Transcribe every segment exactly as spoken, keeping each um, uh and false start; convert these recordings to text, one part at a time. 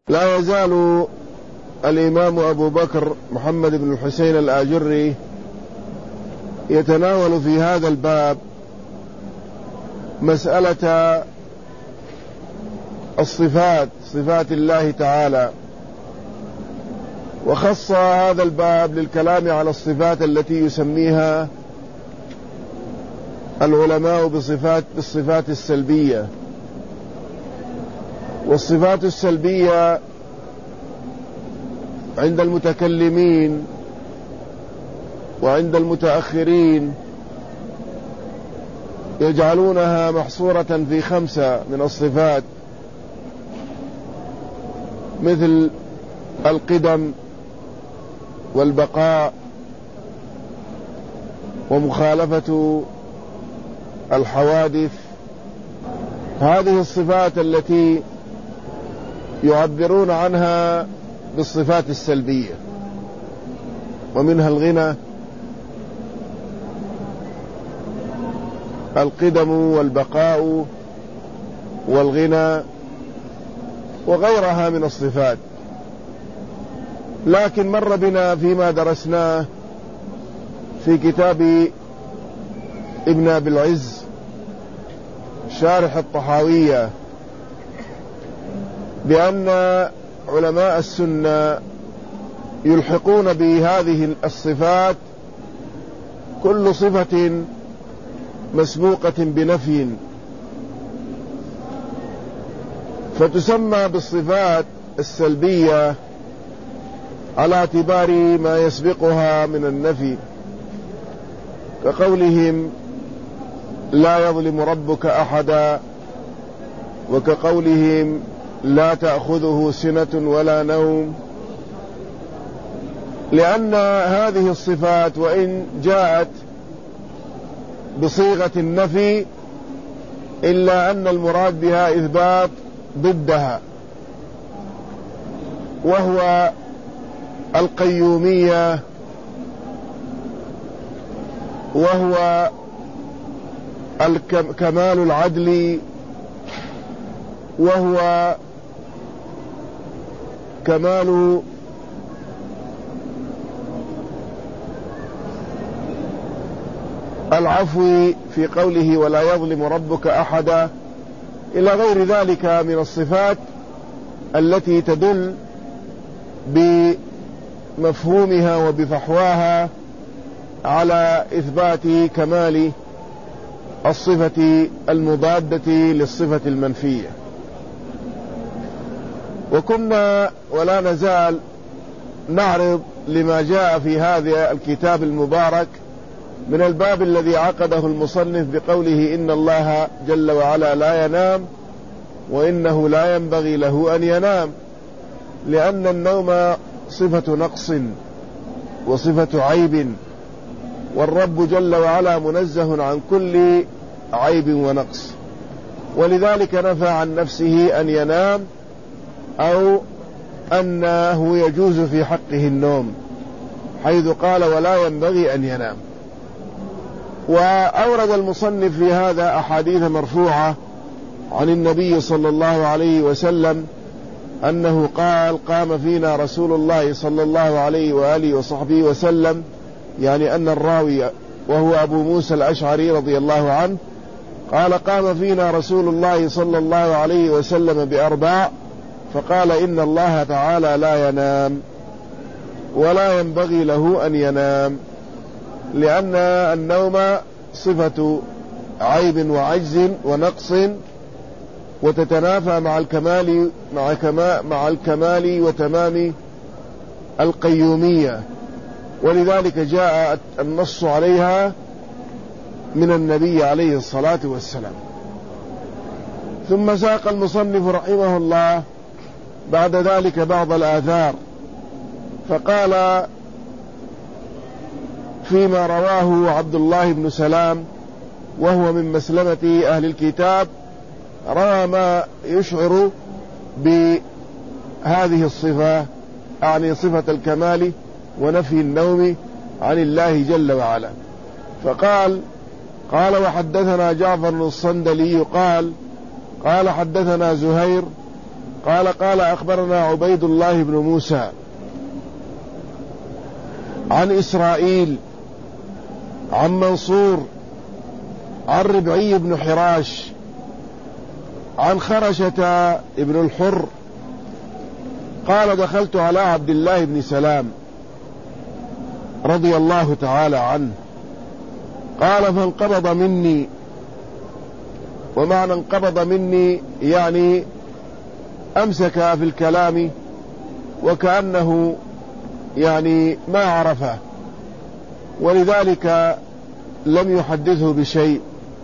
لا يزال الإمام أبو بكر محمد بن الحسين الآجري يتناول في هذا الباب مسألة الصفات، صفات الله تعالى، وخص هذا الباب للكلام على الصفات التي يسميها العلماء بصفات بالصفات السلبية. والصفات السلبية عند المتكلمين وعند المتأخرين يجعلونها محصورة في خمسة من الصفات، مثل القدم والبقاء ومخالفة الحوادث. هذه الصفات التي يعبرون عنها بالصفات السلبية، ومنها الغنى، القدم والبقاء والغنى وغيرها من الصفات. لكن مر بنا فيما درسناه في كتاب ابن أبي العز شارح الطحاوية بأن علماء السنة يلحقون بهذه الصفات كل صفة مسبوقة بنفي، فتسمى بالصفات السلبية على اعتبار ما يسبقها من النفي، كقولهم لا يظلم ربك أحدا، وكقولهم لا تأخذه سنة ولا نوم. لأن هذه الصفات وإن جاءت بصيغة النفي إلا أن المراد بها إثبات ضدها، وهو القيومية، وهو كمال العدل، وهو كمال العفو في قوله ولا يظلم ربك أحدا، إلى غير ذلك من الصفات التي تدل بمفهومها وبفحواها على إثبات كمال الصفة المضادة للصفة المنفية. وكنا ولا نزال نعرض لما جاء في هذا الكتاب المبارك من الباب الذي عقده المصنف بقوله إن الله جل وعلا لا ينام وإنه لا ينبغي له أن ينام، لأن النوم صفة نقص وصفة عيب، والرب جل وعلا منزه عن كل عيب ونقص، ولذلك نفى عن نفسه أن ينام أو أنه يجوز في حقه النوم، حيث قال ولا ينبغي أن ينام. وأورد المصنف في هذا أحاديث مرفوعة عن النبي صلى الله عليه وسلم أنه قال قام فينا رسول الله صلى الله عليه وآله وصحبه وسلم، يعني أن الراوي وهو أبو موسى الأشعري رضي الله عنه قال قام فينا رسول الله صلى الله عليه وسلم بأربع، فقال إن الله تعالى لا ينام ولا ينبغي له أن ينام، لأن النوم صفة عيب وعجز ونقص، وتتنافى مع الكمال مع كما مع الكمال وتمام القيومية، ولذلك جاء النص عليها من النبي عليه الصلاة والسلام. ثم ساق المصنف رحمه الله بعد ذلك بعض الآثار، فقال فيما رواه عبد الله بن سلام وهو من مسلمة أهل الكتاب، روى ما يشعر بهذه الصفة، أعني صفة الكمال ونفي النوم عن الله جل وعلا. فقال قال وحدثنا جعفر الصندلي قال قال حدثنا زهير قال قال أخبرنا عبيد الله بن موسى عن إسرائيل عن منصور عن ربعي بن حراش عن خرشة ابن الحر قال دخلت على عبد الله بن سلام رضي الله تعالى عنه قال فانقبض مني، ومعنى انقبض مني يعني أمسك في الكلام وكأنه يعني ما عرفه، ولذلك لم يحدثه بشيء،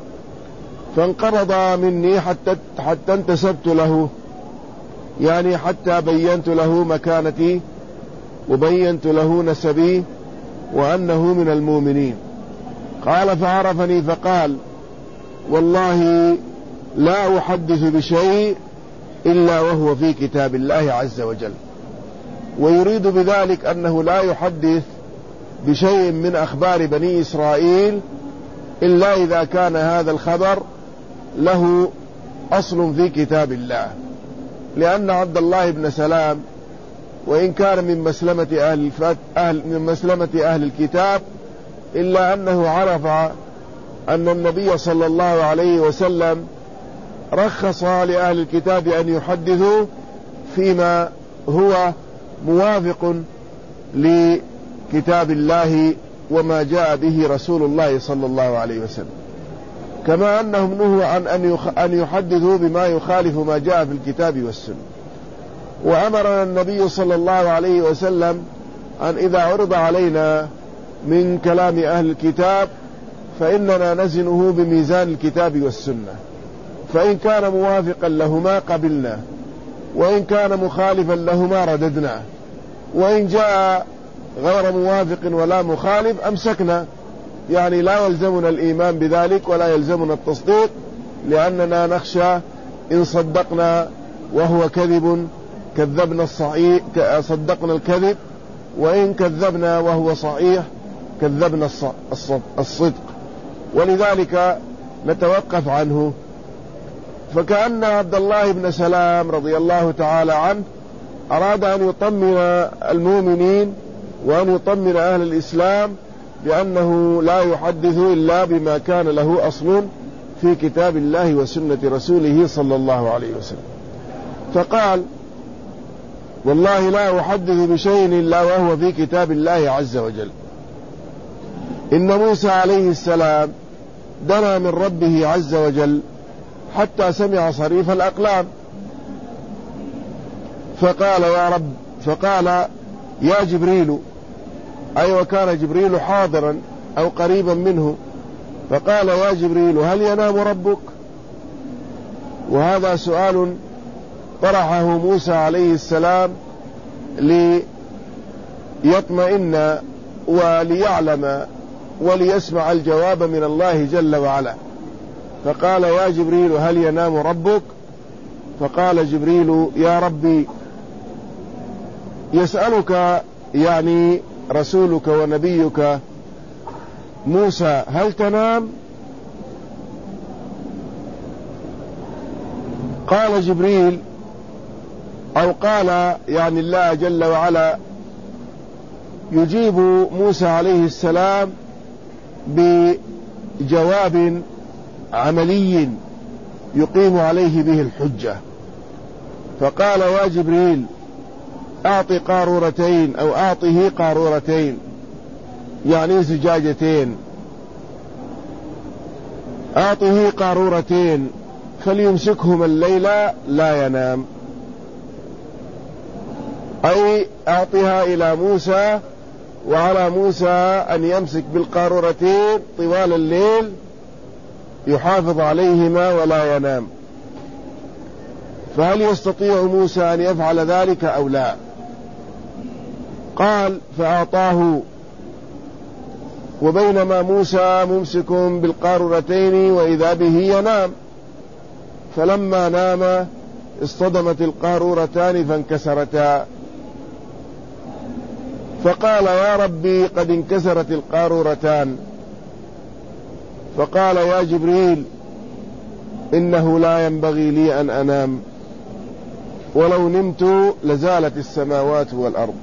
فانقبض مني حتى حتى انتسبت له، يعني حتى بينت له مكانتي وبينت له نسبي وأنه من المؤمنين. قال فعرفني فقال والله لا أحدث بشيء إلا وهو في كتاب الله عز وجل، ويريد بذلك أنه لا يحدث بشيء من أخبار بني إسرائيل إلا إذا كان هذا الخبر له أصل في كتاب الله، لأن عبد الله بن سلام وإن كان من مسلمة أهل, الفت... أهل... من مسلمة أهل الكتاب إلا أنه عرف أن النبي صلى الله عليه وسلم رخص لأهل الكتاب أن يحدثوا فيما هو موافق لكتاب الله وما جاء به رسول الله صلى الله عليه وسلم، كما أنهم نهوا عن أن يحدثوا بما يخالف ما جاء في الكتاب والسنة. وأمرنا النبي صلى الله عليه وسلم أن إذا عرض علينا من كلام أهل الكتاب فإننا نزنه بميزان الكتاب والسنة، فإن كان موافقا لهما قبلنا، وإن كان مخالفا لهما رددنا، وإن جاء غير موافق ولا مخالف أمسكنا، يعني لا يلزمنا الإيمان بذلك ولا يلزمنا التصديق، لأننا نخشى إن صدقنا وهو كذب كذبنا الصحيح صدقنا الكذب، وإن كذبنا وهو صحيح كذبنا الصدق، ولذلك نتوقف عنه. فكأن عبد الله بن سلام رضي الله تعالى عنه أراد أن يطمن المؤمنين وأن يطمن أهل الإسلام بأنه لا يحدث إلا بما كان له أصل في كتاب الله وسنة رسوله صلى الله عليه وسلم. فقال والله لا أحدث بشيء إلا وهو في كتاب الله عز وجل. إن موسى عليه السلام دنا من ربه عز وجل حتى سمع صريف الأقلام، فقال يا رب فقال يا جبريل، أي وكان جبريل حاضرا أو قريبا منه، فقال يا جبريل هل ينام ربك؟ وهذا سؤال طرحه موسى عليه السلام ليطمئن وليعلم وليسمع الجواب من الله جل وعلا. فقال يا جبريل هل ينام ربك؟ فقال جبريل يا ربي يسألك يعني رسولك ونبيك موسى هل تنام؟ قال جبريل أو قال يعني الله جل وعلا يجيب موسى عليه السلام بجواب عملي يقيم عليه به الحجة. فقال يا جبريل أعطي قارورتين أو أعطه قارورتين يعني زجاجتين، أعطه قارورتين فليمسكهما الليلة لا ينام، أي أعطها إلى موسى وعلى موسى أن يمسك بالقارورتين طوال الليل يحافظ عليهما ولا ينام. فهل يستطيع موسى أن يفعل ذلك أو لا؟ قال فأعطاه، وبينما موسى ممسك بالقارورتين وإذا به ينام، فلما نام اصطدمت القارورتان فانكسرتا، فقال يا ربي قد انكسرت القارورتان. فقال يا جبريل إنه لا ينبغي لي أن أنام، ولو نمت لزالت السماوات والأرض.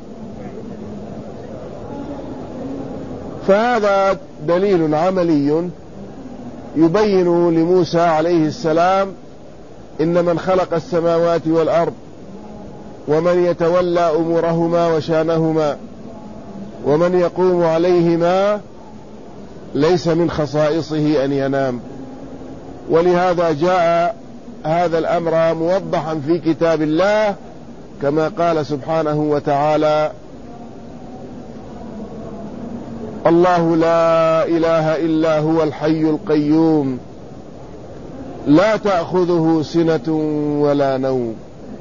فهذا دليل عملي يبين لموسى عليه السلام إن من خلق السماوات والأرض ومن يتولى أمورهما وشانهما ومن يقوم عليهما ليس من خصائصه أن ينام. ولهذا جاء هذا الأمر موضحا في كتاب الله كما قال سبحانه وتعالى: الله لا إله إلا هو الحي القيوم لا تأخذه سنة ولا نوم.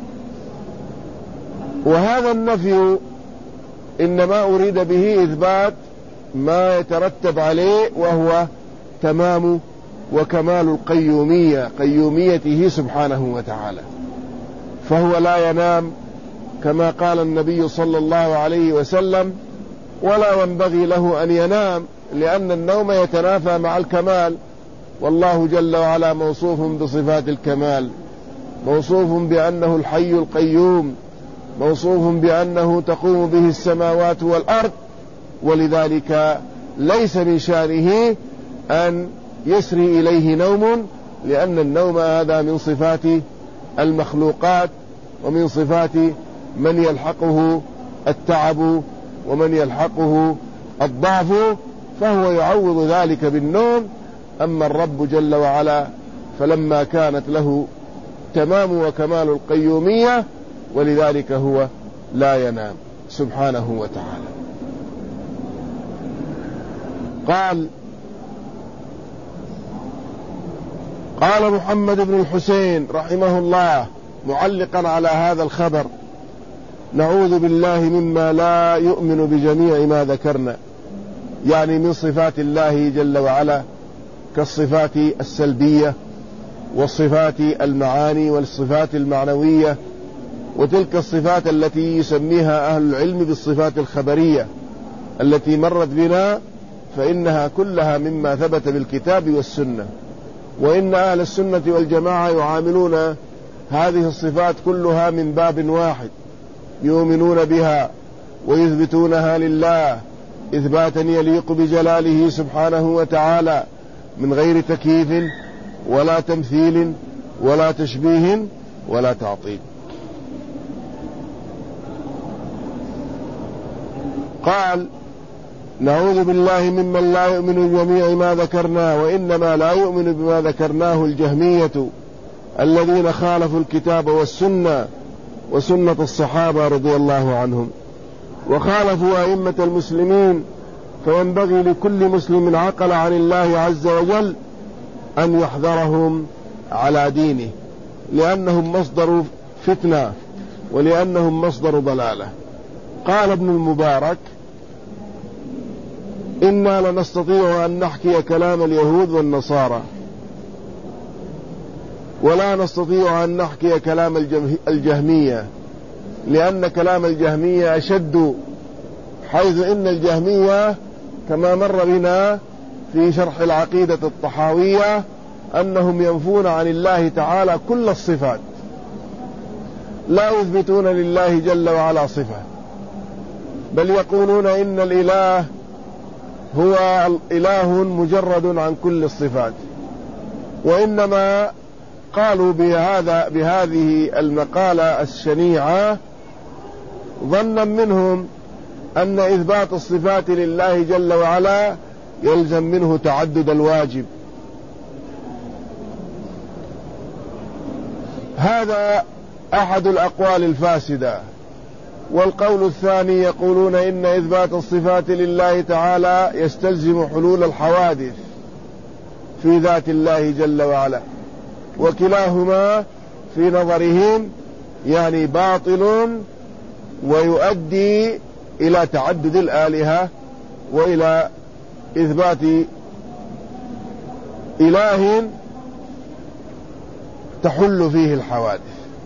وهذا النفي إنما أريد به إثبات ما يترتب عليه، وهو تمام وكمال القيومية، قيوميته سبحانه وتعالى. فهو لا ينام كما قال النبي صلى الله عليه وسلم، ولا ينبغي له أن ينام، لأن النوم يتنافى مع الكمال، والله جل وعلا موصوف بصفات الكمال، موصوف بأنه الحي القيوم، موصوف بأنه تقوم به السماوات والأرض، ولذلك ليس من شأنه أن يسري إليه نوم، لأن النوم هذا من صفات المخلوقات ومن صفات من يلحقه التعب ومن يلحقه الضعف، فهو يعوض ذلك بالنوم. أما الرب جل وعلا فلما كانت له تمام وكمال القيومية ولذلك هو لا ينام سبحانه وتعالى. قال قال محمد بن الحسين رحمه الله معلقا على هذا الخبر: نعوذ بالله مما لا يؤمن بجميع ما ذكرنا، يعني من صفات الله جل وعلا كالصفات السلبية والصفات المعاني والصفات المعنوية، وتلك الصفات التي يسميها أهل العلم بالصفات الخبرية التي مرت بنا، فإنها كلها مما ثبت بالكتاب والسنة. وإن أهل السنة والجماعة يعاملون هذه الصفات كلها من باب واحد، يؤمنون بها ويثبتونها لله إثباتا يليق بجلاله سبحانه وتعالى من غير تكييف ولا تمثيل ولا تشبيه ولا تعطيل. قال: نعوذ بالله ممن لا يؤمن بجميع ما ذكرنا، وإنما لا يؤمن بما ذكرناه الجهمية الذين خالفوا الكتاب والسنة وسنة الصحابة رضي الله عنهم، وخالفوا أئمة المسلمين. فينبغي لكل مسلم عقل عن الله عز وجل أن يحذرهم على دينه، لأنهم مصدر فتنة ولأنهم مصدر ضلالة. قال ابن المبارك: إنا لنستطيع أن نحكي كلام اليهود والنصارى، ولا نستطيع أن نحكي كلام الجهمية، لأن كلام الجهمية أشد، حيث إن الجهمية كما مر بنا في شرح العقيدة الطحاوية أنهم ينفون عن الله تعالى كل الصفات، لا يثبتون لله جل وعلا صفة، بل يقولون إن الإله هو إله مجرد عن كل الصفات. وإنما قالوا بهذا بهذه المقالة الشنيعة ظنا منهم أن إثبات الصفات لله جل وعلا يلزم منه تعدد الواجب. هذا أحد الأقوال الفاسدة. والقول الثاني يقولون إن إثبات الصفات لله تعالى يستلزم حلول الحوادث في ذات الله جل وعلا، وكلاهما في نظرهم يعني باطل ويؤدي إلى تعدد الآلهة وإلى إثبات إله تحل فيه الحوادث.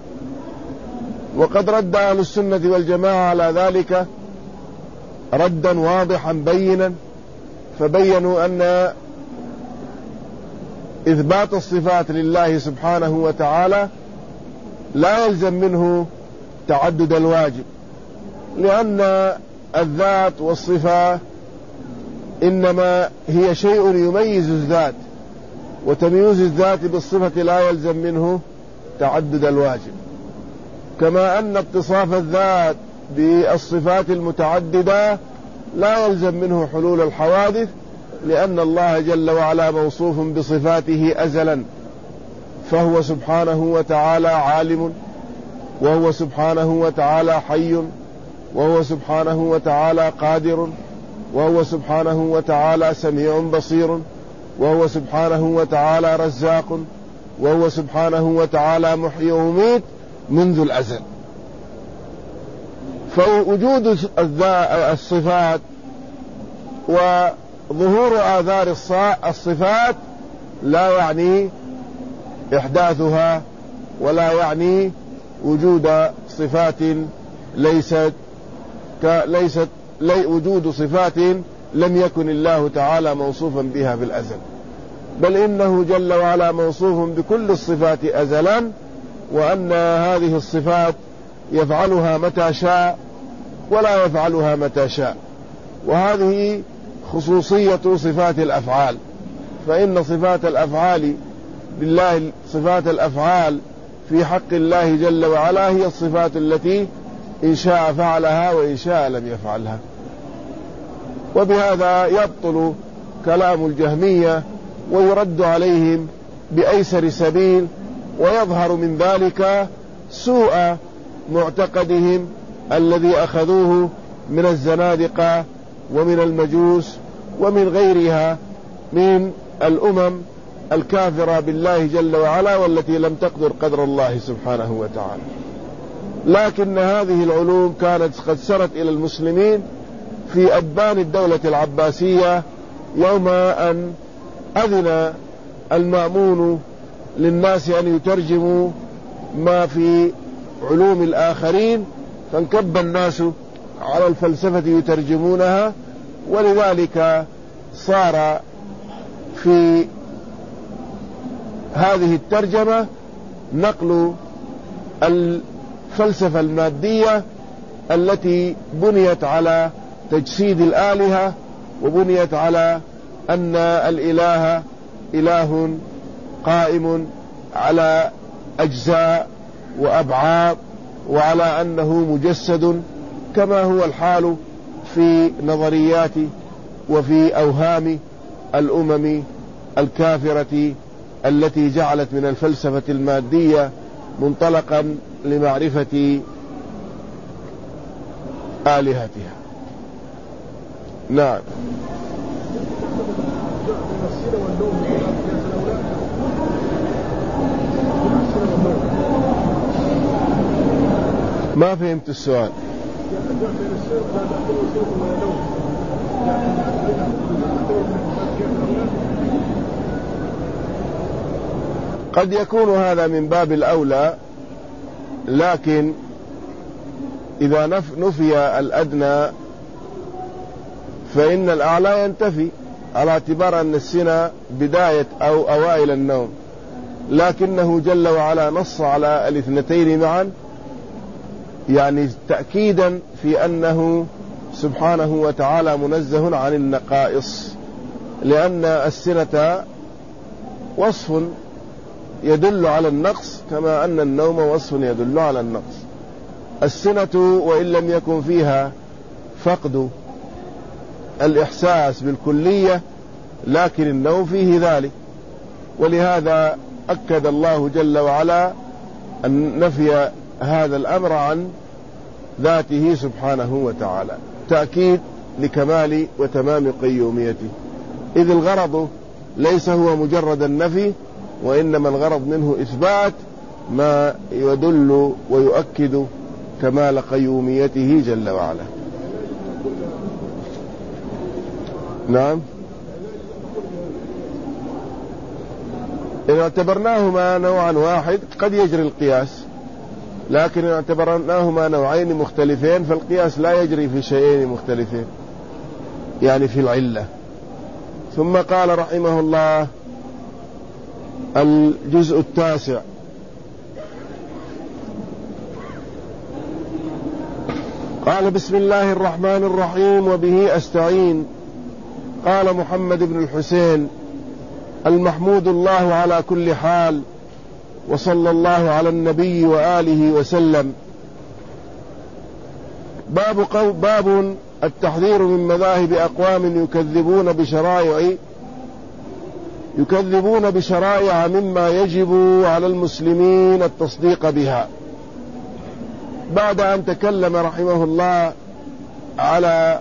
وقد رد أهل السنة والجماعة على ذلك ردا واضحا بينا، فبينوا أن إثبات الصفات لله سبحانه وتعالى لا يلزم منه تعدد الواجب، لأن الذات والصفة إنما هي شيء يميز الذات، وتمييز الذات بالصفة لا يلزم منه تعدد الواجب، كما أن اتصاف الذات بالصفات المتعددة لا يلزم منه حلول الحوادث، لأن الله جل وعلا موصوف بصفاته أزلا، فهو سبحانه وتعالى عالم، وهو سبحانه وتعالى حي، وهو سبحانه وتعالى قادر، وهو سبحانه وتعالى سميع بصير، وهو سبحانه وتعالى رزاق، وهو سبحانه وتعالى محيي وميت منذ الأزل. فوجود الصفات وظهور آثار الصفات لا يعني إحداثها، ولا يعني وجود صفات ليست ليست لي وجود صفات لم يكن الله تعالى موصوفا بها في الأزل، بل إنه جل وعلا موصوف بكل الصفات أزلا، وأن هذه الصفات يفعلها متى شاء ولا يفعلها متى شاء. وهذه خصوصية صفات الأفعال، فإن صفات الأفعال لله صفات الأفعال في حق الله جل وعلا هي الصفات التي إن شاء فعلها وإن شاء لم يفعلها. وبهذا يبطل كلام الجهمية ويرد عليهم بأيسر سبيل، ويظهر من ذلك سوء معتقدهم الذي أخذوه من الزنادقة ومن المجوس ومن غيرها من الأمم الكافرة بالله جل وعلا، والتي لم تقدر قدر الله سبحانه وتعالى. لكن هذه العلوم كانت قد سرت إلى المسلمين في أدبان الدولة العباسية، يوم أن أذن المأمون للناس أن يترجموا ما في علوم الآخرين، فانكب الناس على الفلسفة يترجمونها، ولذلك صار في هذه الترجمة نقل الفلسفة المادية التي بنيت على تجسيد الآلهة، وبنيت على أن الإله إله قائم على أجزاء وأبعاد، وعلى أنه مجسد، كما هو الحال في نظريات وفي أوهام الأمم الكافرة التي جعلت من الفلسفة المادية منطلقا لمعرفة آلهتها. نعم. ما فهمت السؤال. قد يكون هذا من باب الأولى، لكن إذا نفي الأدنى فإن الأعلى ينتفي، على اعتبار أن السنة بداية أو أوائل النوم، لكنه جل وعلا نص على الاثنتين معا، يعني تأكيدا في أنه سبحانه وتعالى منزه عن النقائص، لأن السنة وصف يدل على النقص، كما أن النوم وصف يدل على النقص. السنة وإن لم يكن فيها فقد الإحساس بالكلية، لكن النوم فيه ذلك، ولهذا أكد الله جل وعلا أن نفي هذا الأمر عن ذاته سبحانه وتعالى، تأكيد لكمال وتمام قيوميته، إذ الغرض ليس هو مجرد النفي، وإنما الغرض منه إثبات ما يدل ويؤكد كمال قيوميته جل وعلا. نعم. إن اعتبرناهما نوعا واحد قد يجري القياس، لكن إن اعتبرناهما نوعين مختلفين فالقياس لا يجري في شيئين مختلفين، يعني في العلة. ثم قال رحمه الله الجزء التاسع: قال: بسم الله الرحمن الرحيم وبه أستعين. قال محمد بن الحسين: المحمود الله على كل حال، وصلى الله على النبي وآله وسلم. باب, قو باب التحذير من مذاهب أقوام يكذبون بشرائع يكذبون بشرائع مما يجب على المسلمين التصديق بها. بعد أن تكلم رحمه الله على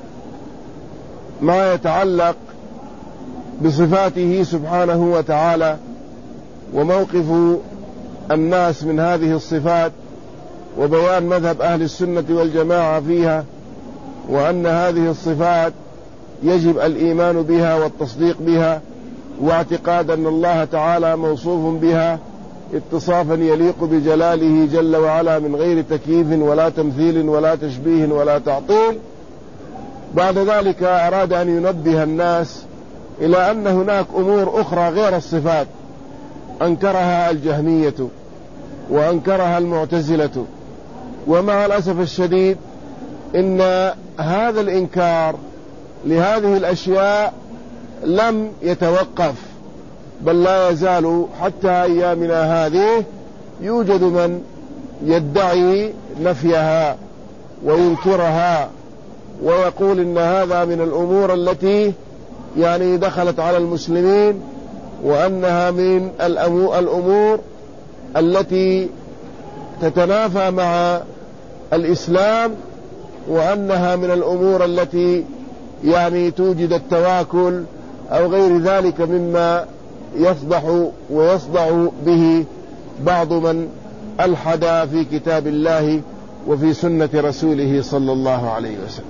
ما يتعلق بصفاته سبحانه وتعالى وموقف الناس من هذه الصفات، وبيان مذهب أهل السنة والجماعة فيها، وأن هذه الصفات يجب الإيمان بها والتصديق بها، واعتقاد أن الله تعالى موصوف بها اتصافا يليق بجلاله جل وعلا من غير تكييف ولا تمثيل ولا تشبيه ولا تعطيل. بعد ذلك أراد أن ينبه الناس إلى أن هناك أمور أخرى غير الصفات أنكرها الجهمية وأنكرها المعتزلة، ومع الأسف الشديد إن هذا الإنكار لهذه الأشياء لم يتوقف، بل لا يزال حتى أيامنا هذه يوجد من يدعي نفيها وينكرها ويقول إن هذا من الأمور التي يعني دخلت على المسلمين، وأنها من الأمور التي تتنافى مع الإسلام، وأنها من الأمور التي يعني توجد التواكل أو غير ذلك مما يفضح ويصدع به بعض من ألحد في كتاب الله وفي سنة رسوله صلى الله عليه وسلم.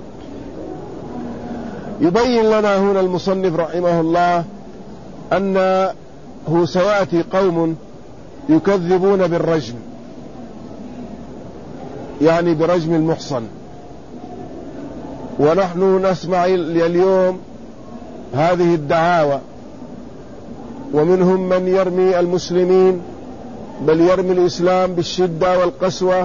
يبين لنا هنا المصنف رحمه الله أنه سيأتي قوم يكذبون بالرجم، يعني برجم المحصن، ونحن نسمع اليوم هذه الدعاوى، ومنهم من يرمي المسلمين بل يرمي الإسلام بالشدة والقسوة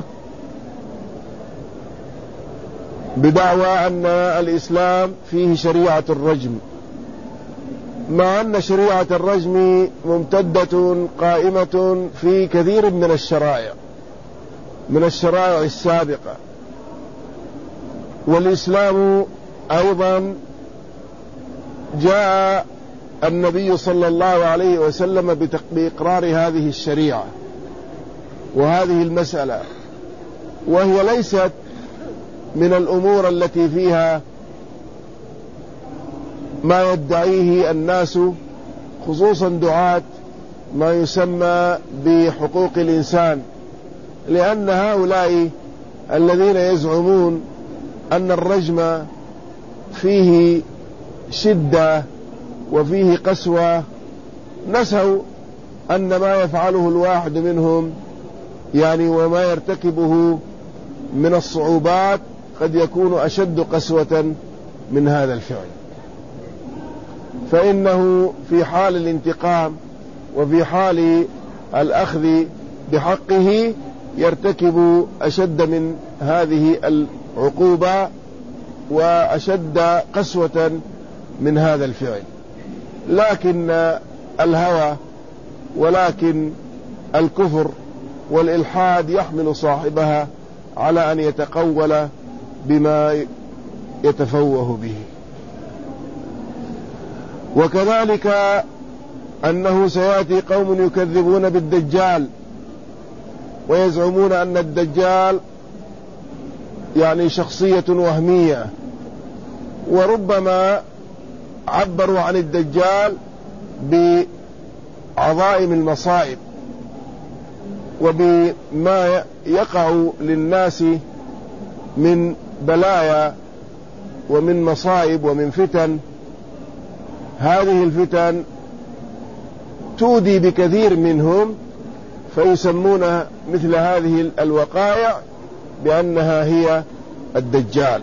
بدعوى أن الإسلام فيه شريعة الرجم، مع أن شريعة الرجم ممتدة قائمة في كثير من الشرائع من الشرائع السابقة. والإسلام أيضا جاء النبي صلى الله عليه وسلم بإقرار هذه الشريعة وهذه المسألة، وهي ليست من الأمور التي فيها ما يدعيه الناس، خصوصا دعاة ما يسمى بحقوق الإنسان، لأن هؤلاء الذين يزعمون أن الرجم فيه شدة وفيه قسوة نسوا أن ما يفعله الواحد منهم يعني وما يرتكبه من الصعوبات قد يكون أشد قسوة من هذا الفعل، فإنه في حال الانتقام وفي حال الأخذ بحقه يرتكب أشد من هذه العقوبة وأشد قسوة من هذا الفعل. لكن الهوى ولكن الكفر والإلحاد يحمل صاحبها على أن يتقول بما يتفوه به. وكذلك أنه سيأتي قوم يكذبون بالدجال ويزعمون أن الدجال يعني شخصية وهمية، وربما عبروا عن الدجال بعظائم المصائب وبما يقع للناس من بلايا ومن مصائب ومن فتن. هذه الفتن تودي بكثير منهم، فيسمون مثل هذه الوقائع بأنها هي الدجال.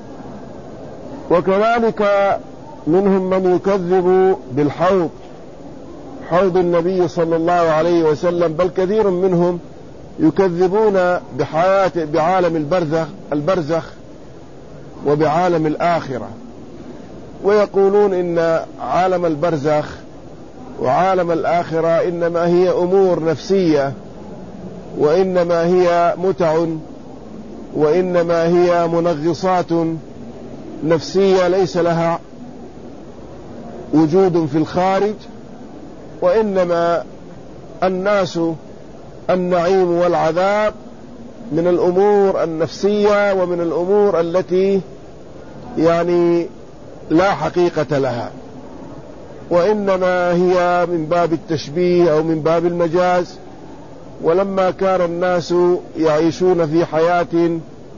وكذلك منهم من يكذب بالحوض، حوض النبي صلى الله عليه وسلم، بل كثير منهم يكذبون بحياة بعالم البرزخ البرزخ وبعالم الآخرة، ويقولون إن عالم البرزخ وعالم الآخرة إنما هي أمور نفسية، وإنما هي متع، وإنما هي منغصات نفسية ليس لها وجود في الخارج، وإنما الناس النعيم والعذاب من الأمور النفسية ومن الأمور التي يعني لا حقيقة لها، وإنما هي من باب التشبيه أو من باب المجاز. ولما كان الناس يعيشون في حياة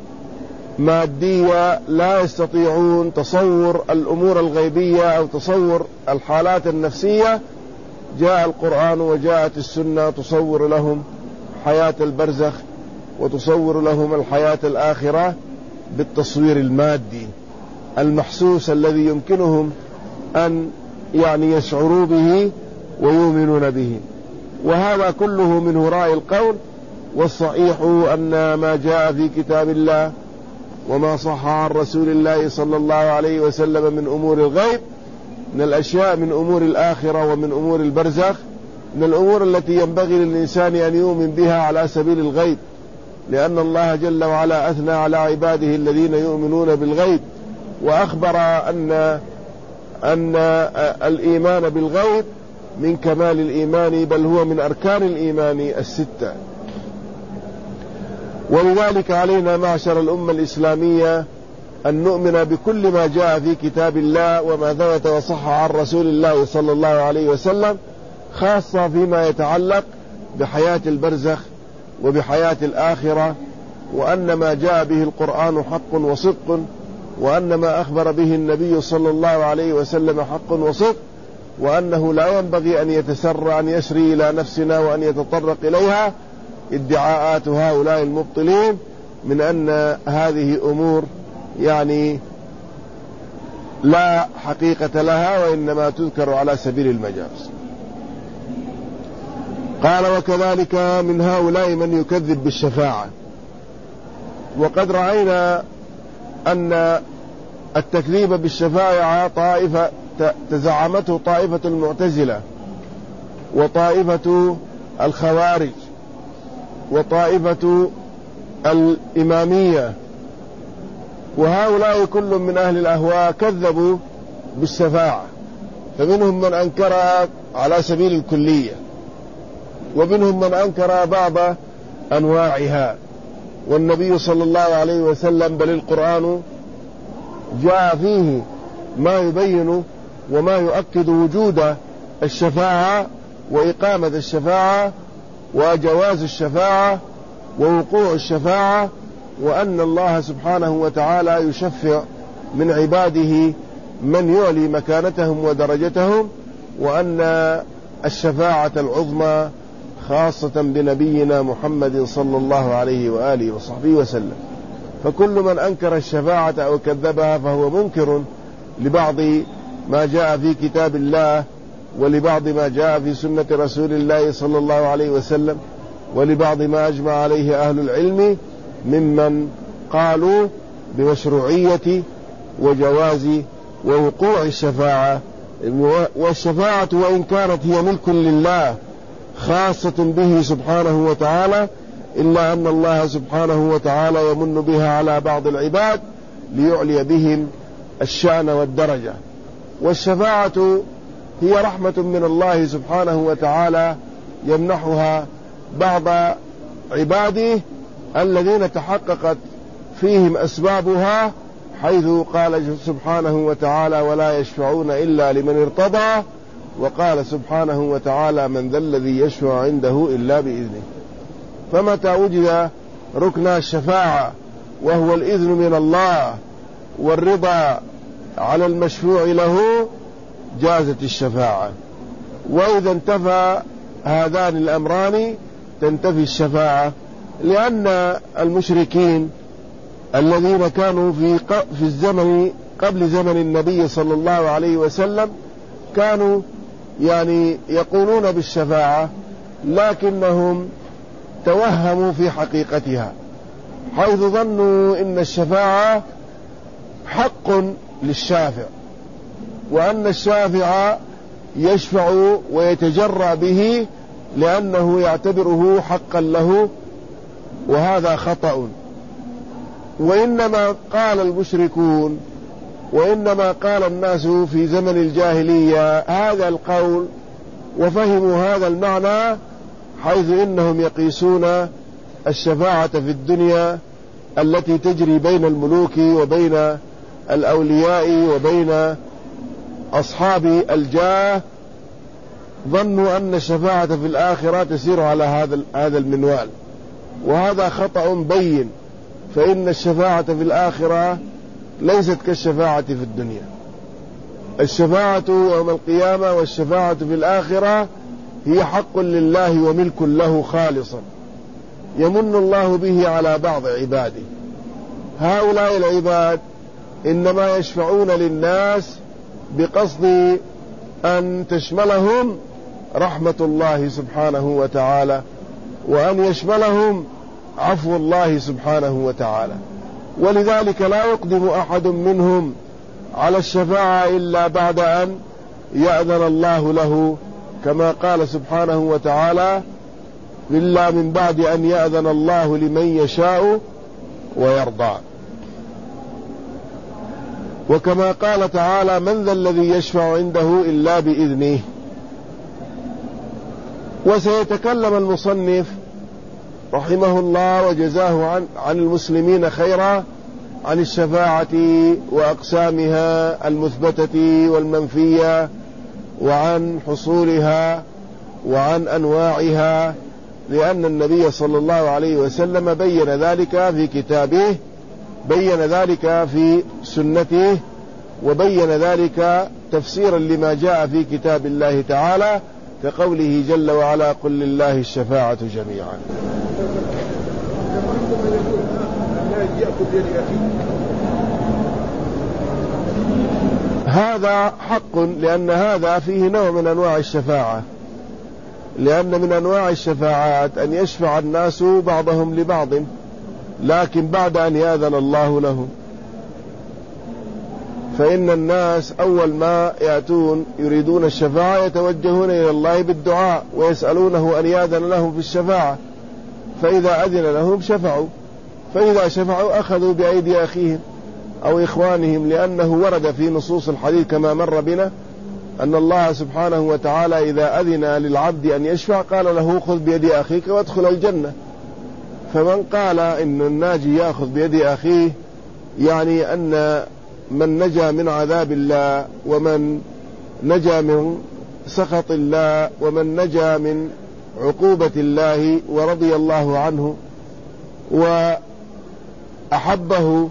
مادية لا يستطيعون تصور الأمور الغيبية أو تصور الحالات النفسية، جاء القرآن وجاءت السنة تصور لهم حياة البرزخ وتصور لهم الحياة الآخرة بالتصوير المادي المحسوس الذي يمكنهم أن يعني يشعروا به ويؤمنون به. وهذا كله من وراء القول. والصحيح أن ما جاء في كتاب الله وما صح عن رسول الله صلى الله عليه وسلم من أمور الغيب، من الأشياء من أمور الآخرة ومن أمور البرزخ، من الأمور التي ينبغي للإنسان أن يؤمن بها على سبيل الغيب، لأن الله جل وعلا أثنى على عباده الذين يؤمنون بالغيب، وأخبر أن أن الإيمان بالغيب من كمال الإيمان، بل هو من أركان الإيمان الستة. ولذلك علينا معشر الأمة الإسلامية أن نؤمن بكل ما جاء في كتاب الله وما ثبت وصح عن رسول الله صلى الله عليه وسلم، خاصة فيما يتعلق بحياة البرزخ وبحياة الآخرة، وأن ما جاء به القرآن حق وصدق، وأن ما أخبر به النبي صلى الله عليه وسلم حق وصدق، وأنه لا ينبغي أن يتسرع أن يسري إلى نفسنا وأن يتطرق إليها ادعاءات هؤلاء المبطلين من أن هذه أمور يعني لا حقيقة لها وإنما تذكر على سبيل المجاز. قال: وكذلك من هؤلاء من يكذب بالشفاعة. وقد رأينا أن التكذيب بالشفاعة طائفة تزعمته طائفة المعتزلة وطائفة الخوارج وطائفة الإمامية، وهؤلاء كل من أهل الأهواء كذبوا بالشفاعة، فمنهم من أنكرها على سبيل الكلية، ومنهم من أنكر بعض أنواعها. والنبي صلى الله عليه وسلم بل القرآن جاء فيه ما يبين وما يؤكد وجود الشفاعة وإقامة الشفاعة وجواز الشفاعة ووقوع الشفاعة، وأن الله سبحانه وتعالى يشفع من عباده من يعلي مكانتهم ودرجتهم، وأن الشفاعة العظمى خاصة بنبينا محمد صلى الله عليه وآله وصحبه وسلم. فكل من أنكر الشفاعة أو كذبها فهو منكر لبعض ما جاء في كتاب الله، ولبعض ما جاء في سنة رسول الله صلى الله عليه وسلم، ولبعض ما أجمع عليه أهل العلم ممن قالوا بمشروعية وجواز ووقوع الشفاعة. والشفاعة وإن كانت هي ملك لله خاصة به سبحانه وتعالى، إلا أن الله سبحانه وتعالى يمن بها على بعض العباد ليعلي بهم الشأن والدرجة. والشفاعة هي رحمة من الله سبحانه وتعالى يمنحها بعض عباده الذين تحققت فيهم أسبابها، حيث قال سبحانه وتعالى: ولا يشفعون إلا لمن ارتضى، وقال سبحانه وتعالى: من ذا الذي يشفع عنده إلا بإذنه. فمتى وجد ركن الشفاعة وهو الإذن من الله والرضا على المشفوع له جازت الشفاعة. وإذا انتفى هذان الأمران تنتفي الشفاعة، لأن المشركين الذين كانوا في في الزمن قبل زمن النبي صلى الله عليه وسلم كانوا يعني يقولون بالشفاعة، لكنهم توهموا في حقيقتها، حيث ظنوا إن الشفاعة حق للشافع، وأن الشافع يشفع ويتجرأ به لأنه يعتبره حقا له، وهذا خطأ. وإنما قال المشركون وإنما قال الناس في زمن الجاهلية هذا القول وفهموا هذا المعنى، حيث إنهم يقيسون الشفاعة في الدنيا التي تجري بين الملوك وبين الأولياء وبين أصحاب الجاه، ظنوا أن الشفاعة في الآخرة تسير على هذا هذا المنوال، وهذا خطأ بين. فإن الشفاعة في الآخرة ليست كالشفاعة في الدنيا. الشفاعة يوم القيامة والشفاعة في الآخرة هي حق لله وملك له خالصا، يمن الله به على بعض عباده. هؤلاء العباد إنما يشفعون للناس بقصد أن تشملهم رحمة الله سبحانه وتعالى، وأن يشملهم عفو الله سبحانه وتعالى. ولذلك لا يقدم أحد منهم على الشفاعة إلا بعد أن يأذن الله له، كما قال سبحانه وتعالى: إلا من بعد أن يأذن الله لمن يشاء ويرضى. وكما قال تعالى: من ذا الذي يشفع عنده إلا بإذنه. وسيتكلم المصنف رحمه الله وجزاه عن, عن المسلمين خيرا عن الشفاعة وأقسامها المثبتة والمنفية، وعن حصولها وعن أنواعها، لأن النبي صلى الله عليه وسلم بين ذلك في كتابه، بين ذلك في سنته، وبين ذلك تفسيرا لما جاء في كتاب الله تعالى، كقوله جل وعلا: قل لله الشفاعة جميعا. هذا حق، لأن هذا فيه نوع من أنواع الشفاعة، لأن من أنواع الشفاعات أن يشفع الناس بعضهم لبعض، لكن بعد أن يأذن الله لهم. فإن الناس أول ما يأتون يريدون الشفاعة يتوجهون إلى الله بالدعاء ويسألونه أن يأذن لهم في الشفاعة، فإذا أذن لهم شفعوا، فإذا شفعوا أخذوا بأيدي أخيهم أو إخوانهم، لأنه ورد في نصوص الحديث كما مر بنا أن الله سبحانه وتعالى إذا أذن للعبد أن يشفع قال له: خذ بيد أخيك وادخل الجنة. فمن قال إن الناجي يأخذ بيد أخيه، يعني أن من نجا من عذاب الله، ومن نجا من سخط الله، ومن نجا من عقوبة الله ورضي الله عنه وأحبه،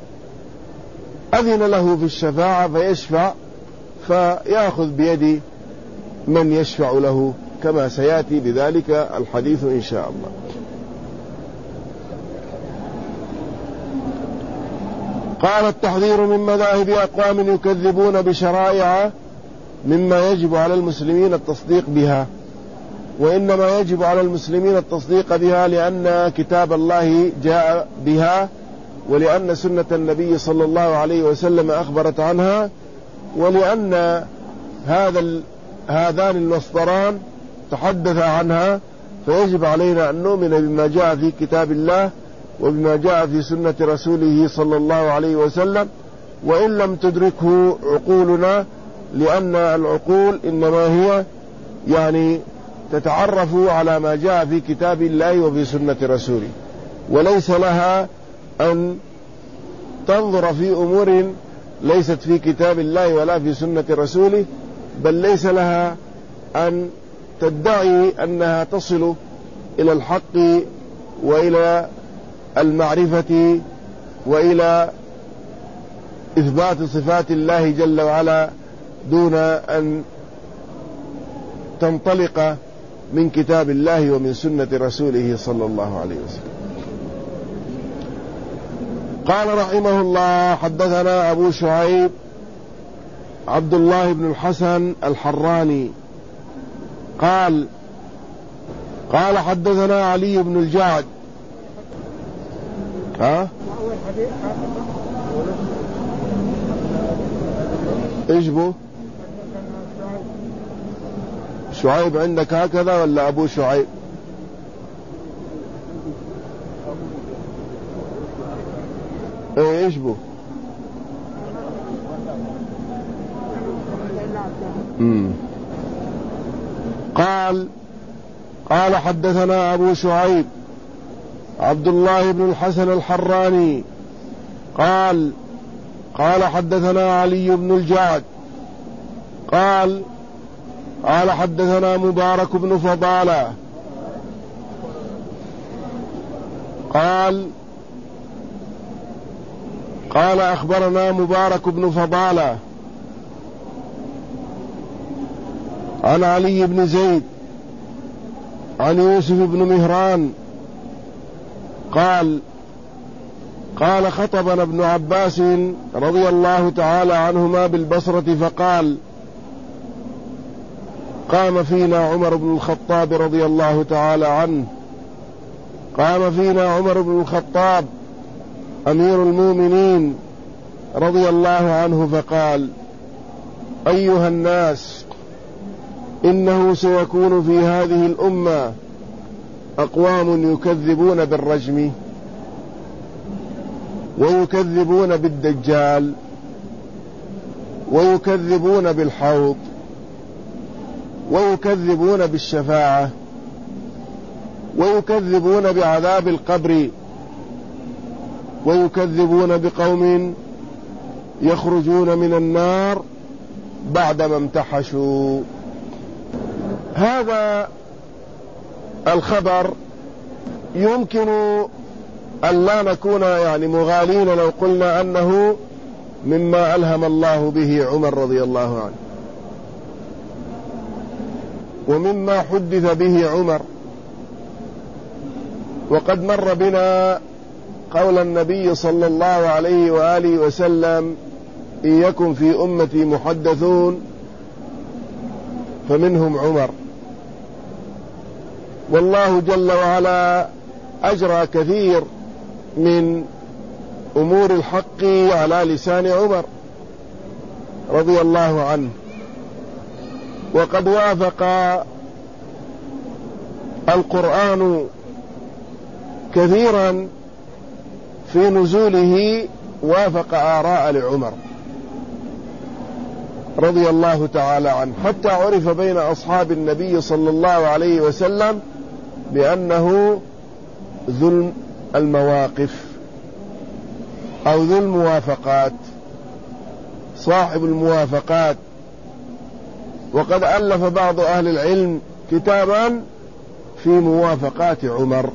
أذن له في الشفاعة فيشفع، فيأخذ بيد من يشفع له، كما سيأتي بذلك الحديث إن شاء الله. قال: التحذير من مذاهب أقوام يكذبون بشرائع مما يجب على المسلمين التصديق بها، وإنما يجب على المسلمين التصديق بها لأن كتاب الله جاء بها، ولأن سنة النبي صلى الله عليه وسلم أخبرت عنها، ولأن هذا هذان المصدران تحدث عنها، فيجب علينا أن نؤمن بما جاء في كتاب الله وبما جاء في سنة رسوله صلى الله عليه وسلم، وإن لم تدركه عقولنا، لأن العقول إنما هي يعني تتعرف على ما جاء في كتاب الله وفي سنة رسوله، وليس لها أن تنظر في أمور ليست في كتاب الله ولا في سنة رسوله، بل ليس لها أن تدعي أنها تصل إلى الحق وإلى المعرفة وإلى إثبات صفات الله جل وعلا دون أن تنطلق من كتاب الله ومن سنة رسوله صلى الله عليه وسلم. قال رحمه الله: حدثنا أبو شعيب عبد الله بن الحسن الحراني قال: قال حدثنا علي بن الجعد. ها ايش بو شعيب عندك هكذا ولا ابو شعيب؟ ايش بو مم. قال قال حدثنا ابو شعيب عبد الله بن الحسن الحراني قال قال حدثنا علي بن الجعد قال قال حدثنا مبارك بن فضالة قال قال أخبرنا مبارك بن فضالة عن علي بن زيد عن يوسف بن مهران قال قال خطبنا ابن عباس رضي الله تعالى عنهما بالبصرة فقال قام فينا عمر بن الخطاب رضي الله تعالى عنه قام فينا عمر بن الخطاب أمير المؤمنين رضي الله عنه فقال أيها الناس إنه سيكون في هذه الأمة أقوام يكذبون بالرجم ويكذبون بالدجال ويكذبون بالحوض ويكذبون بالشفاعة ويكذبون بعذاب القبر ويكذبون بقوم يخرجون من النار بعدما امتحشوا. هذا الخبر يمكن أن لا نكون يعني مغالين لو قلنا أنه مما ألهم الله به عمر رضي الله عنه ومما حدث به عمر. وقد مر بنا قول النبي صلى الله عليه وآله وسلم إن يكن في أمتي محدثون فمنهم عمر. والله جل وعلا أجرى كثير من أمور الحق على لسان عمر رضي الله عنه. وقد وافق القرآن كثيرا في نزوله وافق آراء لعمر رضي الله تعالى عنه، حتى عرف بين أصحاب النبي صلى الله عليه وسلم بأنه ذو المواقف أو ذو الموافقات، صاحب الموافقات. وقد ألف بعض أهل العلم كتابا في موافقات عمر،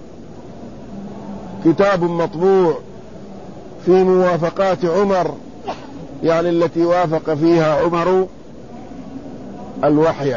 كتاب مطبوع في موافقات عمر، يعني التي وافق فيها عمر الوحي.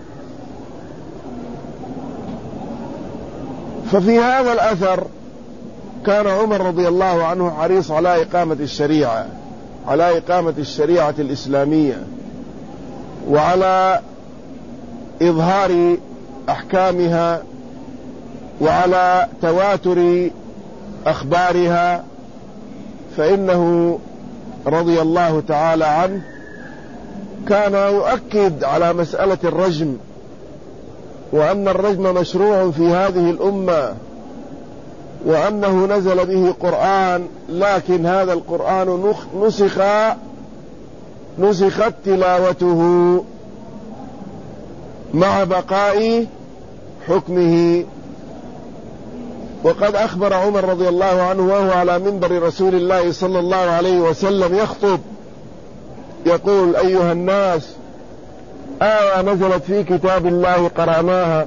ففي هذا الأثر كان عمر رضي الله عنه حريص على إقامة الشريعة، على إقامة الشريعة الإسلامية، وعلى إظهار أحكامها، وعلى تواتر أخبارها. فإنه رضي الله تعالى عنه كان يؤكد على مسألة الرجم، وأن الرجم مشروع في هذه الأمة، وأنه نزل به قرآن، لكن هذا القرآن نسخ نسخت تلاوته مع بقاء حكمه. وقد أخبر عمر رضي الله عنه وهو على منبر رسول الله صلى الله عليه وسلم يخطب يقول أيها الناس، آية نزلت في كتاب الله قرأناها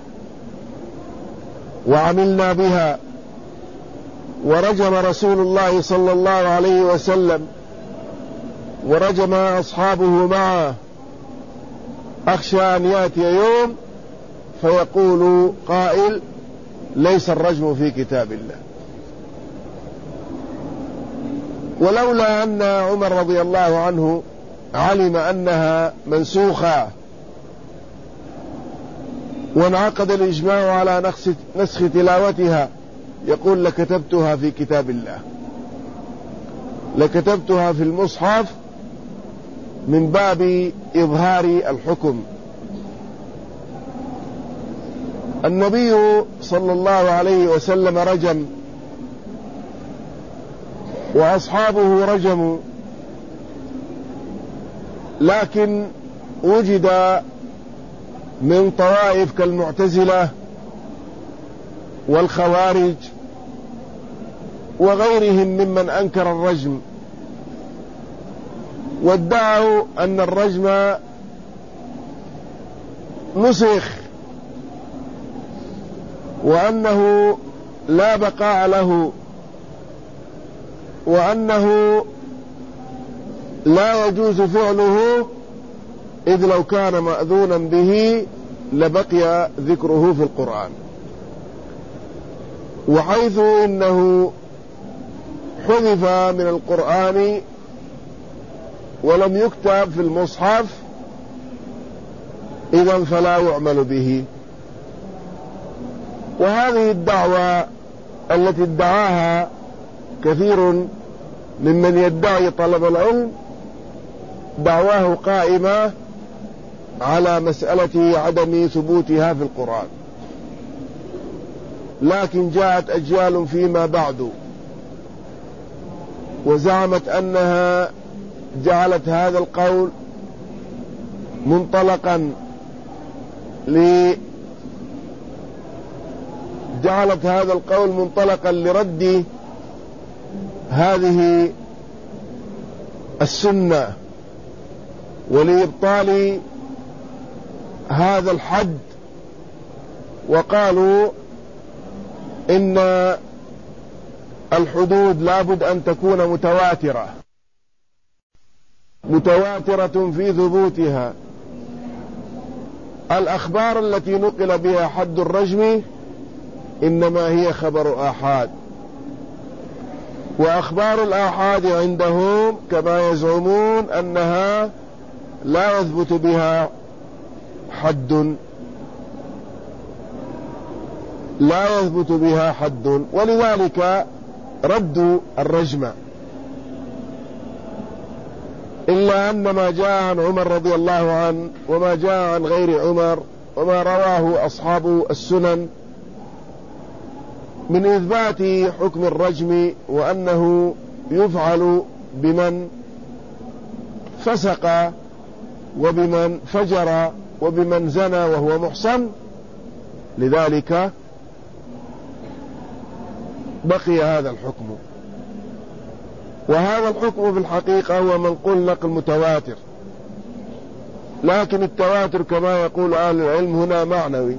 وعملنا بها، ورجم رسول الله صلى الله عليه وسلم ورجم أصحابه معه، أخشى أن يأتي يوم فيقول قائل ليس الرجم في كتاب الله. ولولا أن عمر رضي الله عنه علم أنها منسوخة وانعقد الإجماع على نسخ تلاوتها يقول لكتبتها في كتاب الله، لكتبتها في المصحف من باب إظهار الحكم. النبي صلى الله عليه وسلم رجم، وأصحابه رجموا، لكن وجد من طوائف كالمعتزلة والخوارج وغيرهم ممن أنكر الرجم، وادعوا أن الرجم نسخ وأنه لا بقاء له، وأنه لا يجوز فعله، إذ لو كان مأذونا به لبقي ذكره في القرآن، وحيث إنه حذف من القرآن ولم يكتب في المصحف إذن فلا يعمل به. وهذه الدعوة التي ادعاها كثير ممن يدعي طلب العلم دعواه قائمة على مسألة عدم ثبوتها في القرآن، لكن جاءت أجيال فيما بعد وزعمت أنها جعلت هذا القول منطلقا ل جعلت هذا القول منطلقا لرد هذه السنة ولإبطال هذا الحد، وقالوا إن الحدود لابد أن تكون متواترة متواترة في ثبوتها. الأخبار التي نقل بها حد الرجم إنما هي خبر آحاد، وأخبار الآحاد عندهم كما يزعمون أنها لا يثبت بها حد لا يثبت بها حد ولذلك ردوا الرجم. إلا أن ما جاء عن عمر رضي الله عنه وما جاء عن غير عمر وما رواه أصحاب السنن من إثبات حكم الرجم، وأنه يفعل بمن فسق وبمن فجر وبمن زنى وهو محصن، لذلك بقي هذا الحكم. وهذا الحكم في الحقيقة هو منقول نقل متواتر، لكن التواتر كما يقول أهل العلم هنا معنوي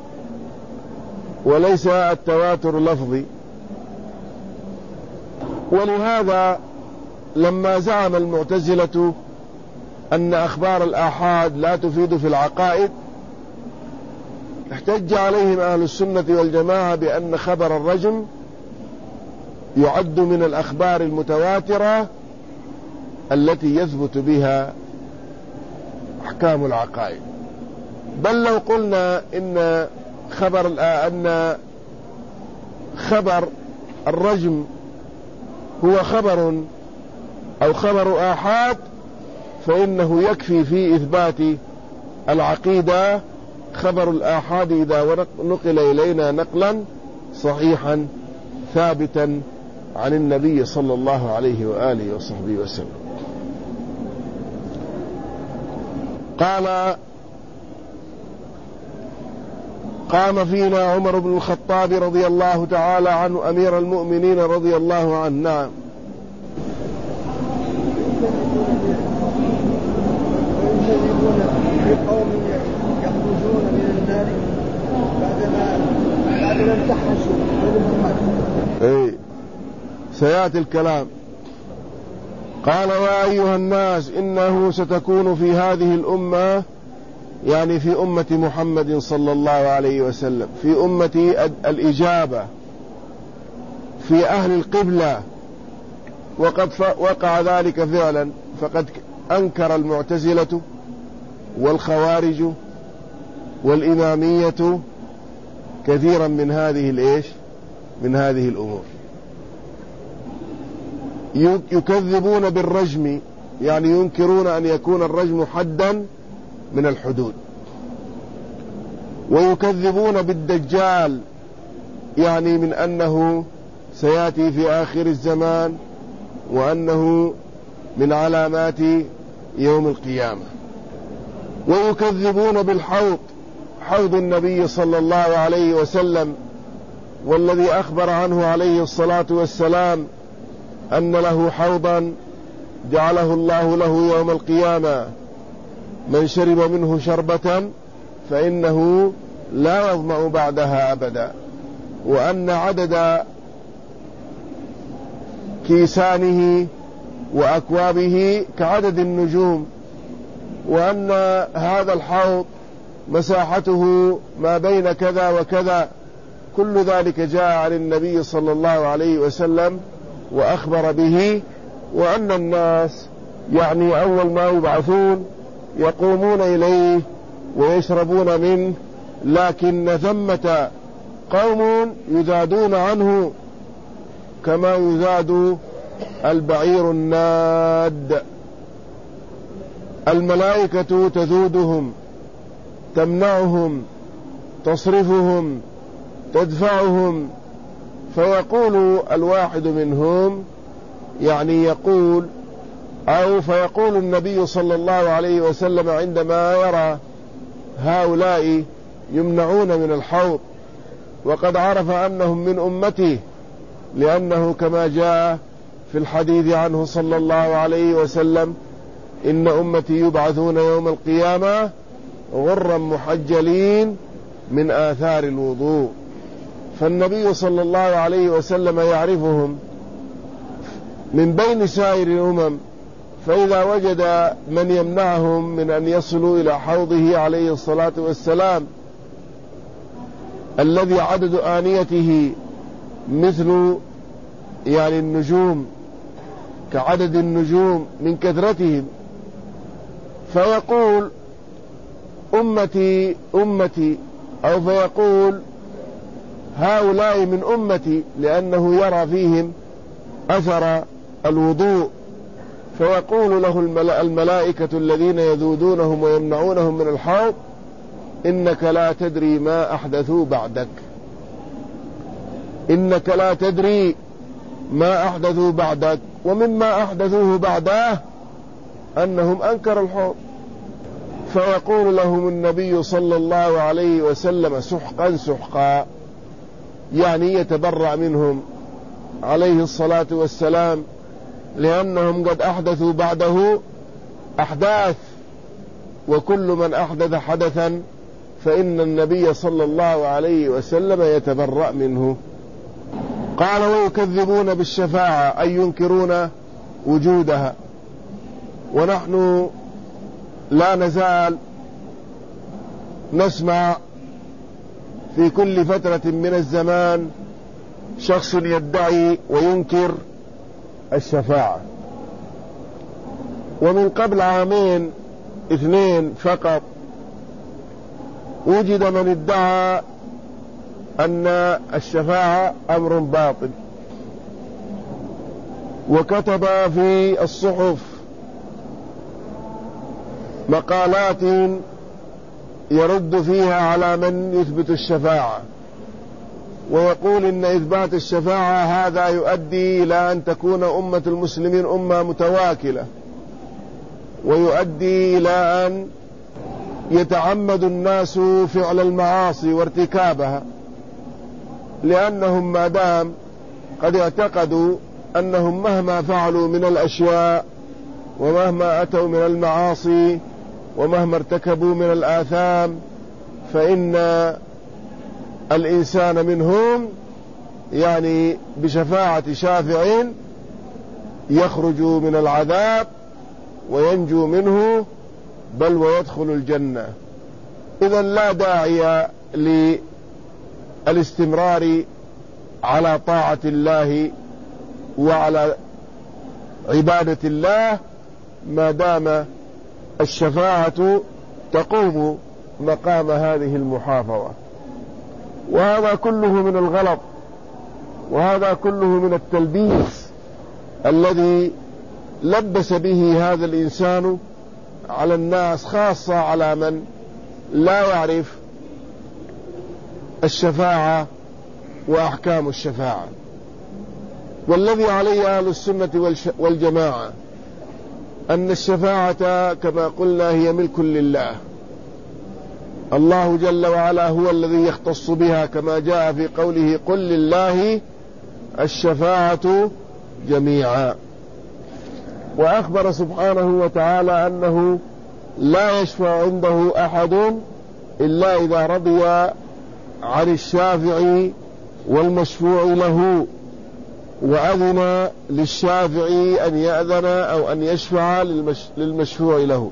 وليس التواتر لفظي. ولهذا لما زعم المعتزلة أن أخبار الآحاد لا تفيد في العقائد، احتج عليهم أهل السنة والجماعة بأن خبر الرجم يعد من الأخبار المتواترة التي يثبت بها أحكام العقائد. بل لو قلنا إن خبر أن خبر الرجم هو خبر أو خبر آحاد فإنه يكفي في إثبات العقيدة خبر الآحاد إذا نقل إلينا نقلا صحيحا ثابتا عن النبي صلى الله عليه وآله وصحبه وسلم. قال: قام فينا عمر بن الخطاب رضي الله تعالى عنه أمير المؤمنين رضي الله عنه. نعم. قوم يخرجون من النار بعدما بعدما امتحشوا اي سيأتي الكلام. قال: يا أيها الناس إنه ستكون في هذه الأمة، يعني في أمة محمد صلى الله عليه وسلم، في أمة الإجابة، في أهل القبلة، وقد وقع ذلك فعلا، فقد أنكر المعتزلة والخوارج والإمامية كثيرا من هذه الإيش من هذه الأمور. يكذبون بالرجم، يعني ينكرون أن يكون الرجم حدا من الحدود. ويكذبون بالدجال، يعني من أنه سيأتي في آخر الزمان وأنه من علامات يوم القيامة. ويكذبون بالحوض، حوض النبي صلى الله عليه وسلم، والذي أخبر عنه عليه الصلاة والسلام أن له حوضا جعله الله له يوم القيامة، من شرب منه شربة فإنه لا يظمأ بعدها أبدا، وأن عدد كيسانه وأكوابه كعدد النجوم، وأن هذا الحوض مساحته ما بين كذا وكذا. كل ذلك جاء عن النبي صلى الله عليه وسلم وأخبر به، وأن الناس يعني أول ما يبعثون يقومون إليه ويشربون منه، لكن ثمة قوم يزادون عنه كما يزاد البعير الناد. الملائكة تذودهم، تمنعهم، تصرفهم، تدفعهم، فيقول الواحد منهم، يعني يقول أو فيقول النبي صلى الله عليه وسلم عندما يرى هؤلاء يمنعون من الحوض وقد عرف أنهم من أمته، لأنه كما جاء في الحديث عنه صلى الله عليه وسلم إن أمتي يبعثون يوم القيامة غرا محجلين من آثار الوضوء. فالنبي صلى الله عليه وسلم يعرفهم من بين سائر الأمم، فإذا وجد من يمنعهم من أن يصلوا إلى حوضه عليه الصلاة والسلام الذي عدد آنيته مثل يعني النجوم، كعدد النجوم من كثرتهم، فيقول أمتي أمتي، أو فيقول هؤلاء من أمتي، لأنه يرى فيهم أثر الوضوء. فيقول له الملائكة الذين يذودونهم ويمنعونهم من الحوض إنك لا تدري ما أحدثوا بعدك، إنك لا تدري ما أحدثوا بعدك. ومما أحدثوه بعده أنهم أنكروا الحوض. فيقول لهم النبي صلى الله عليه وسلم سحقا سحقا، يعني يتبرأ منهم عليه الصلاة والسلام، لأنهم قد أحدثوا بعده أحداث، وكل من أحدث حدثا فإن النبي صلى الله عليه وسلم يتبرأ منه. قال ويكذبون بالشفاعة، أي ينكرون وجودها. ونحن لا نزال نسمع في كل فترة من الزمان شخص يدعي وينكر الشفاعة. ومن قبل عامين اثنين فقط وجد من ادعى أن الشفاعة أمر باطل، وكتب في الصحف مقالات يرد فيها على من يثبت الشفاعة، ويقول إن إثبات الشفاعة هذا يؤدي إلى أن تكون أمة المسلمين أمة متواكلة، ويؤدي إلى أن يتعمد الناس فعل المعاصي وارتكابها، لأنهم ما دام قد اعتقدوا أنهم مهما فعلوا من الأشياء ومهما أتوا من المعاصي ومهما ارتكبوا من الآثام فإن الإنسان منهم يعني بشفاعة شافع يخرج من العذاب وينجو منه، بل ويدخل الجنة. إذن لا داعي للاستمرار على طاعة الله وعلى عبادة الله ما دام الشفاعة تقوم مقام هذه المحافظة. وهذا كله من الغلط، وهذا كله من التلبيس الذي لبس به هذا الإنسان على الناس، خاصة على من لا يعرف الشفاعة وأحكام الشفاعة. والذي عليه أهل السنة والجماعة أن الشفاعة كما قلنا هي ملك لله، الله جل وعلا هو الذي يختص بها، كما جاء في قوله قل لله الشفاعة جميعا. وأخبر سبحانه وتعالى أنه لا يشفع عنده أحد إلا إذا رضي عن الشافع والمشفوع له، وأذن للشافع أن يأذن أو أن يشفع للمشفوع له.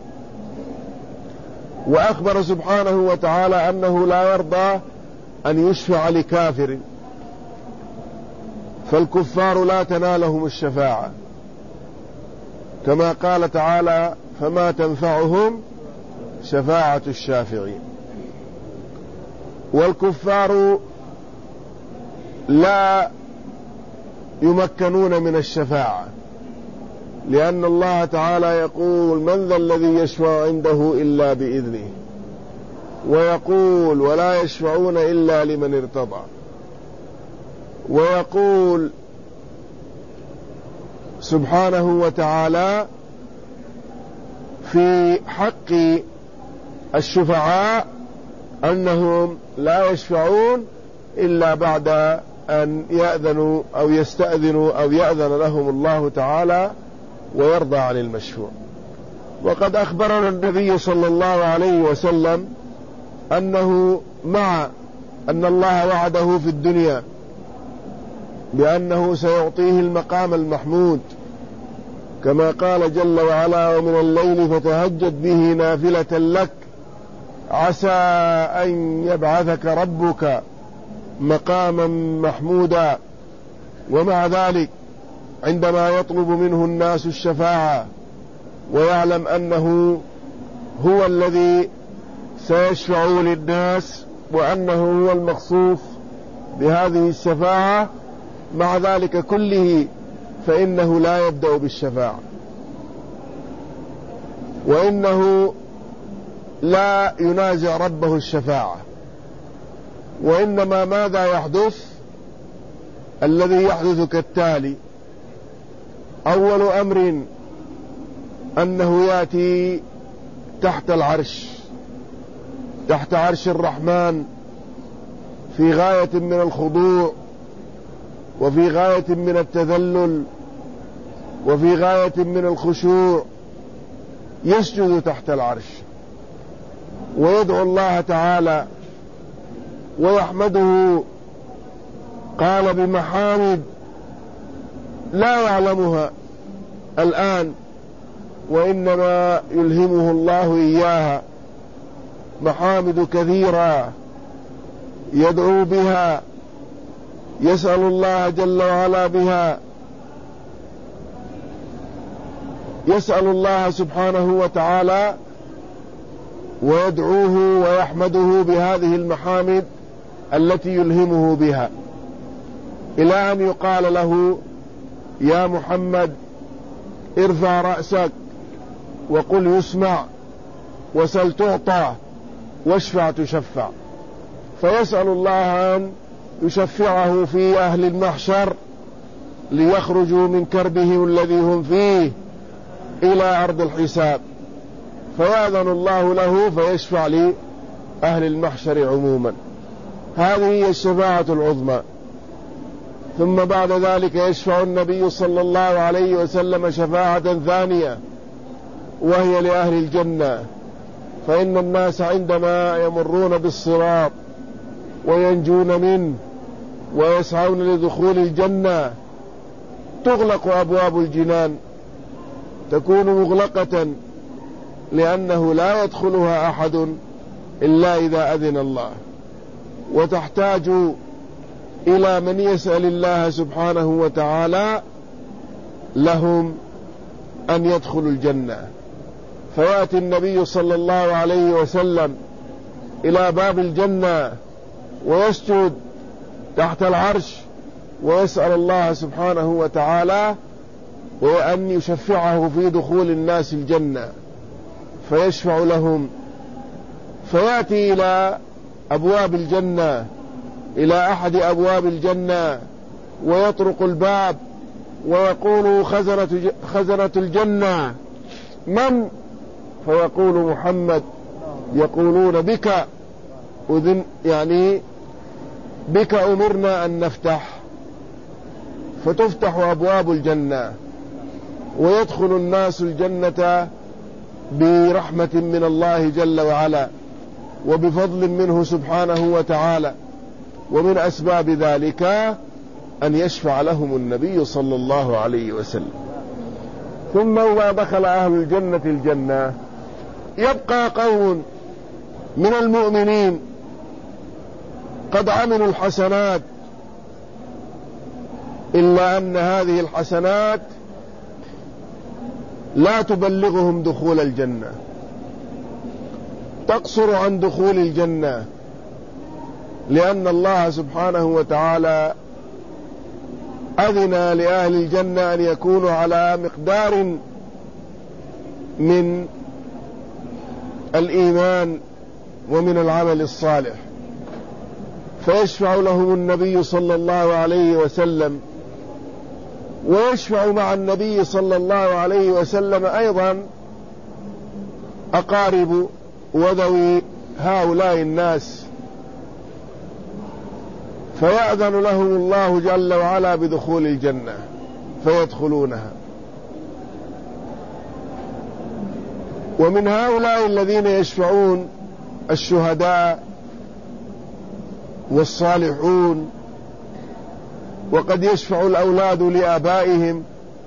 وأخبر سبحانه وتعالى أنه لا يرضى أن يشفع لكافر، فالكفار لا تنالهم الشفاعة، كما قال تعالى فما تنفعهم شفاعة الشافعين. والكفار لا يمكنون من الشفاعة، لأن الله تعالى يقول من ذا الذي يشفع عنده إلا بإذنه، ويقول ولا يشفعون إلا لمن ارتضى، ويقول سبحانه وتعالى في حق الشفعاء أنهم لا يشفعون إلا بعد أن يأذنوا أو يستأذنوا أو يأذن لهم الله تعالى ويرضى عن المشفوع. وقد أخبرنا النبي صلى الله عليه وسلم أنه مع أن الله وعده في الدنيا بأنه سيعطيه المقام المحمود، كما قال جل وعلا ومن الليل فتهجد به نافلة لك عسى أن يبعثك ربك مقاما محمودا. ومع ذلك عندما يطلب منه الناس الشفاعة ويعلم أنه هو الذي سيشفع للناس وأنه هو المخصوص بهذه الشفاعة، مع ذلك كله فإنه لا يبدأ بالشفاعة، وإنه لا ينازع ربه الشفاعة، وإنما ماذا يحدث؟ الذي يحدث كالتالي: أول أمر أنه يأتي تحت العرش، تحت عرش الرحمن، في غاية من الخضوع وفي غاية من التذلل وفي غاية من الخشوع، يسجد تحت العرش ويدعو الله تعالى ويحمده. قال بمحامد لا يعلمها الآن وإنما يلهمه الله إياها، محامد كثيرة يدعو بها، يسأل الله جل وعلا بها، يسأل الله سبحانه وتعالى ويدعوه ويحمده بهذه المحامد التي يلهمه بها، إلى أن يقال له يا محمد ارفع رأسك وقل يسمع وسل تعطى واشفع تشفع، فيسأل الله أن يشفعه في أهل المحشر ليخرجوا من كربهم الذي هم فيه إلى أرض الحساب، فيأذن الله له فيشفع لأهل المحشر عموما. هذه هي الشفاعة العظمى. ثم بعد ذلك يشفع النبي صلى الله عليه وسلم شفاعة ثانية وهي لأهل الجنة، فإن الناس عندما يمرون بالصراط وينجون منه ويسعون لدخول الجنة تغلق أبواب الجنان، تكون مغلقة لأنه لا يدخلها أحد إلا إذا أذن الله، وتحتاج إلى من يسأل الله سبحانه وتعالى لهم أن يدخلوا الجنة. فيأتي النبي صلى الله عليه وسلم إلى باب الجنة ويسجد تحت العرش ويسأل الله سبحانه وتعالى وأن يشفعه في دخول الناس الجنة، فيشفع لهم، فيأتي إلى أبواب الجنة، إلى أحد أبواب الجنة ويطرق الباب ويقول خزنة, خزنة الجنة من؟ فيقول محمد. يقولون بك أذن، يعني بك أمرنا أن نفتح، فتفتح أبواب الجنة ويدخل الناس الجنة برحمة من الله جل وعلا وبفضل منه سبحانه وتعالى. ومن أسباب ذلك أن يشفع لهم النبي صلى الله عليه وسلم. ثم إذا دخل أهل الجنة الجنة يبقى قوم من المؤمنين قد عملوا الحسنات، إلا أن هذه الحسنات لا تبلغهم دخول الجنة، تقصر عن دخول الجنة، لأن الله سبحانه وتعالى أذن لأهل الجنة أن يكونوا على مقدار من الإيمان ومن العمل الصالح، فيشفع لهم النبي صلى الله عليه وسلم، ويشفع مع النبي صلى الله عليه وسلم أيضا أقارب وذوي هؤلاء الناس، فيأذن لهم الله جل وعلا بدخول الجنة فيدخلونها. ومن هؤلاء الذين يشفعون الشهداء والصالحون، وقد يشفع الأولاد لآبائهم،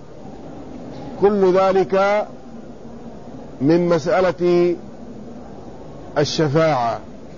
كل ذلك من مسألة الشفاعة.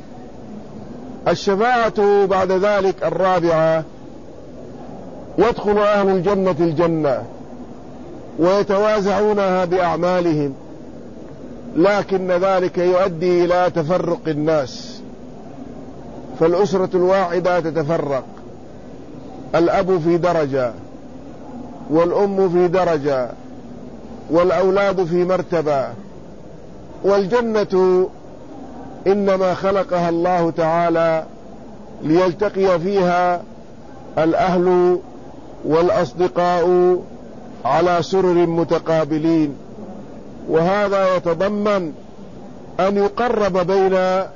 الشفاعة بعد ذلك الرابعة، يدخل أهل الجنة الجنة ويتوازعونها بأعمالهم، لكن ذلك يؤدي إلى تفرق الناس، فالأسرة الواحدة تتفرق، الأب في درجة والأم في درجة والأولاد في مرتبة. والجنة إنما خلقها الله تعالى ليلتقي فيها الأهل والأصدقاء على سرر متقابلين، وهذا يتضمن أن يقرب بين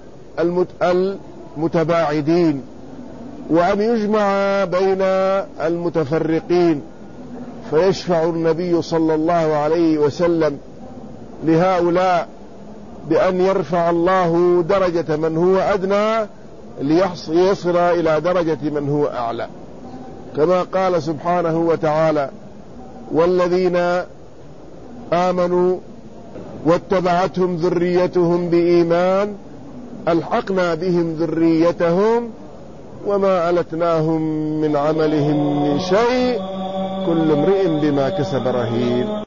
المتباعدين وأن يجمع بين المتفرقين، فيشفع النبي صلى الله عليه وسلم لهؤلاء بأن يرفع الله درجة من هو أدنى ليصل إلى درجة من هو أعلى، كما قال سبحانه وتعالى: والذين آمنوا واتبعتهم ذريتهم بإيمان ألحقنا بهم ذريتهم وما ألتناهم من عملهم من شيء كل امرئ بما كسب رهين.